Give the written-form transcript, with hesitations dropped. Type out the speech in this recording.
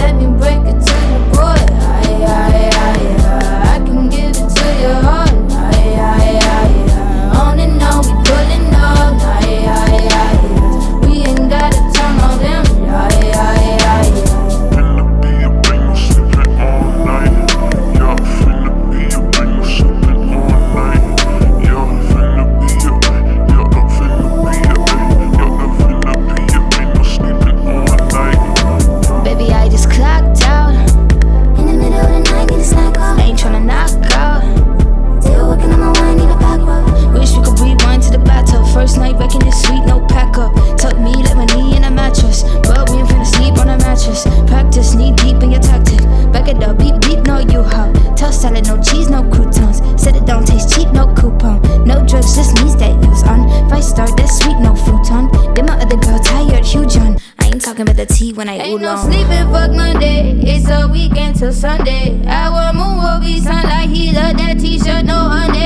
let me break it to you, boy. I can give it to your heart. On and on, we pulling up. We ain't gotta turn on them. Finna be a bang, no sleeping all night. Yeah, finna be a bang, no sleeping all night. Yeah, finna be a bang, yeah, finna be a bang, yeah, finna be a bang, no sleeping all night. Baby, I just clocked out. In the middle of the night, need a snack off. Ain't tryna knock out. Still working on my wine, need a back rub. Wish we could rewind to the battle. First night back in this suite, no pack up. Tuck me like my knee in a mattress, but we ain't finna sleep on a mattress. Practice knee deep in your tactic. Back it up, beep beep, no you how. Toast salad, no cheese, no croutons. Said it don't taste cheap, no coupon. No drugs, just knees that use on. 5-star, that's sweet, no futon. Then my other girl tired, huge on. I ain't talking about the tea when I Ain't oolong. no sleeping, fuck Monday. It's a weekend till Sunday. I want moon will be sun like he love that t-shirt, no honey.